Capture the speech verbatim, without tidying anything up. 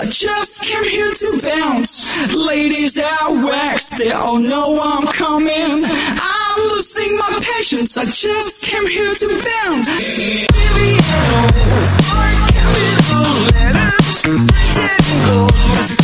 I just came here to bounce. Ladies out waxed, they all know I'm coming. I'm losing my patience, I just came here to bounce. Baby, I know, I can't be the letters, printed in gold.